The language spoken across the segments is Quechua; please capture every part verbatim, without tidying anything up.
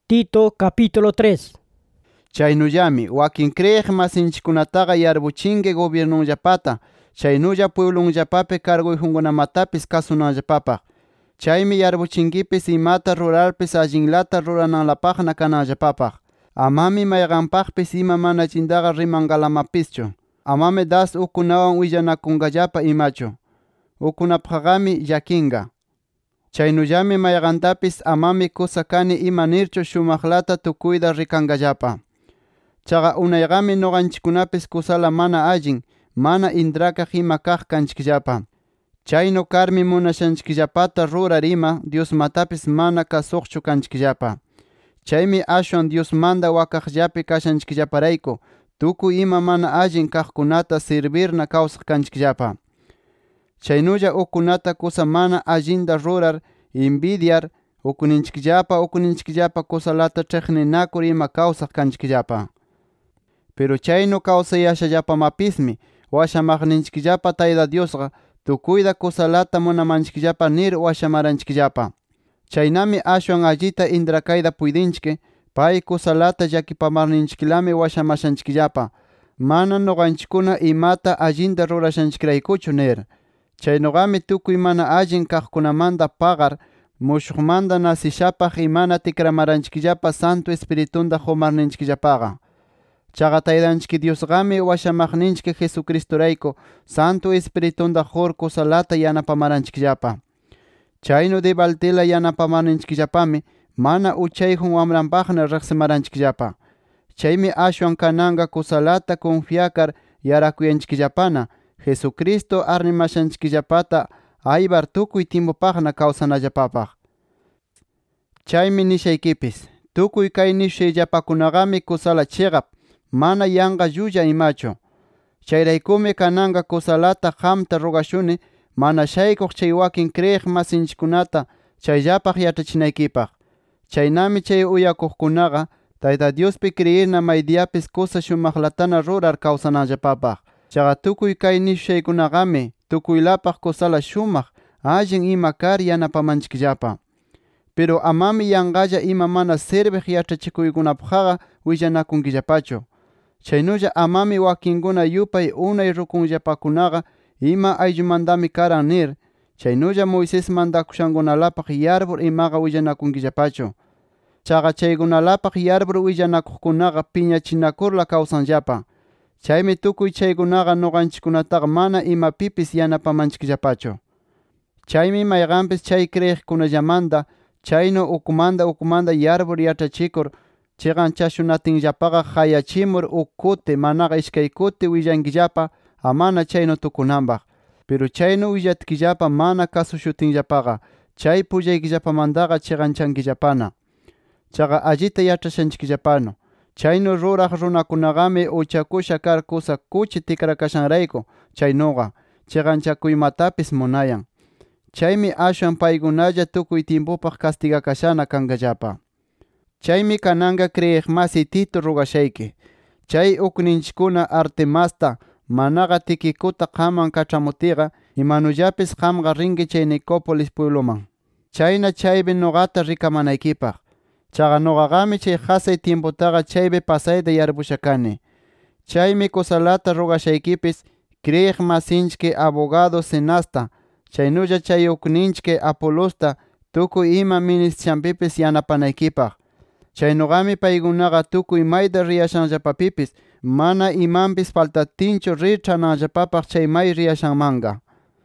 Tito capítulo tres. Chaynuyami wakin creeg masinchikunataqa yarbuchinge gobiernollapata, chaynulla pueblonllapapi carguyjunkunamatapis kasunanllapapaq. Chaymi yarbuchinkipis imata rurarpis allinlata rurananlapaqna kananllapapaq. Amami mayqanpaqpis ima mana chindaqa rimangalamapischu. Amami das ukunawan willanakunkallapa imachu. Ukunapaqami llakinga. Chaynullami mayqantapis amami kusakani ima nirchu shumaqlata tukuyda rikankallapa. Chaqa unayqami noqanchikkunapis kusala mana allin, mana intrakaq ima kaq kanchikllapa. Chaynu karmi munashanchikllapata rurar ima Diosmatapis mana kasuqchu kanchikllapa. Chaymi ashwan Diosmanta wakaqllapi kashanchikllaparayku tukuy ima mana allin kaqkunata servirna kawsaq kanchikllapa. Chaynulla ukunata kusa mana allinta rurar envidiar ukuninchikllapa ukuninchikllapa kusalata ch'iqninakur ima kawsaq kanchikllapa. Pero chaynu kawsayashallapamapismi washamaqninchikllapa Tayta Diosqa tukuyda kusalata munamanchikllapa nir washamaranchikllapa. Chaynami ashwan allita intrakayta puydinchik, pay kusalata llakipamarninchiklami washamashanchikllapa, mana noqanchikkuna imata allinta rurashanchikraykuchu nir. Chaynuqami tukuy mana allin kaqkunamanta pagar, mushuqmanta nasishapaq imana tikramaranchikllapa Santo Espiritunta humarninchikllapaqa. Chaqa Taytanchik Diosqami washamaqninchik Jesucristorayku Santo Espiritunta hur kusalata yanapamaranchikllapa. Chaynu debaltila yanapamarninchikllapami mana uchayjun wamranpaqna riqsimaranchikllapa. Chaymi ashwan kananqa kusalata confiakar yarakuyanchikllapana Jesucristo arnimashanchikllapata aybar tukuy tiempupaqna kawsanallapapaq. Chaymi nishaykipis, tukuy kay nishushayllapakunaqami kusala chiqap, mana yanqa llulla imachu. Chayraykumi kananqa kusalata qamta rugashuni mana shaykuq chay wakin creeg masinchikkunata chayllapaq yachachinaykipaq. Chaynami chay uyakuqkunaqa Tayta Diospi creerna maydiyapis kusa shumaqlatana rurar kawsanallapapaq. Chaqa tukuy kay nishushaykunaqami tukuylapaq kusala shumaq allin ima kar yanapamanchikllapa. Pero amami yanqalla ima mana sirviq yachachikuykunapaqqa willanakunkillapachu. Chaynulla amami wakinkuna yupay unay rukunllapakunaqa ima ayllumantami karan nir, chaynulla Moisés mandakushankunalapaq yarbur imaqa willanakunkillapachu. Chaqa chaykunalapaq yarbur willanakuqkunaqa piñachinakurla kawsanllapa. Chaymi tukuy chaykunaqa noqanchikkunataqa mana imapipis yanapamanchikllapachu. Chaymi mayqanpis chay creeqkunallamanta chaynu ukumanta ukumanta yarbur yach'achikur chiqanchashunatinllapaqa hayachimur uk kuti manaqa ishkay kuti willankillapa amana chaynu tukunanpaq. Pero chaynu willatkillapa mana kasushutinllapaqa chay pullaykillapamantaqa chiqanchankillapana. Chaqa allita yach'ashanchikllapanu. Chaynu ruraq runakunaqami uchakusha kar kusa kuchi tikrakashanrayku chaynuqa chiqanchakuymatapis munayan. Chaymi ashwan paykunalla tukuy tiempupaq castigakashana kankallapa. Chaymi kananqa creeg masi Tito rugashayki. Chay ukninchikkuna Artemasta manaqa Tikikuta qaman kach'amutiqa imanullapis qamqa rinki chay Nicopolis puebloman. Chayna chaypi nuqata rikamanaykipaq. Chaqa nuqaqami chay qasay tiemputaqa chaypi pasayta yarpusha kani. Chaymi kusalata rugashaykipis creeg masinchik abogado Zenasta, chaynulla chay ukninchik Apolosta tukuy ima ministishanpipis yanapanaykipaq. Chaynuqami paykunaqa tukuy mayta riyashanllapapipis mana imanpis faltatinchu richananllapapaq chay may riyashanmanqa.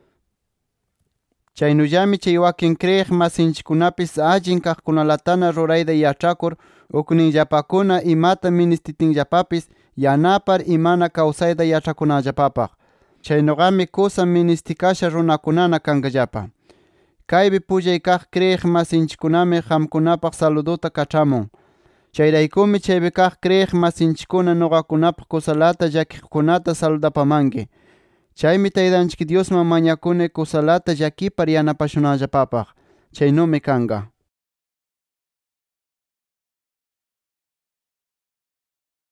Chaynullami chay wakin creeg masinchikkunapis allin kaqkunalatana rurayta yach'akur ukninllapakuna imata ministitinllapapis yanapar imana kawsayta yach'akunanllapapaq. Chaynuqami kusa ministikasha runakunana kankallapa. Kaypi pullay kaq creeg masinchikkunami qamkunapaq saluduta kach'amun. Chayraykumi chaypi kaq creeg masinchikkuna nuqakunapaq kusalata llakiqkunata saludapamanki. Chaymi Taytanchik Diosman mañakuni kusalata llakipar yanapashunanllapapaq. Chaynumi kanqa.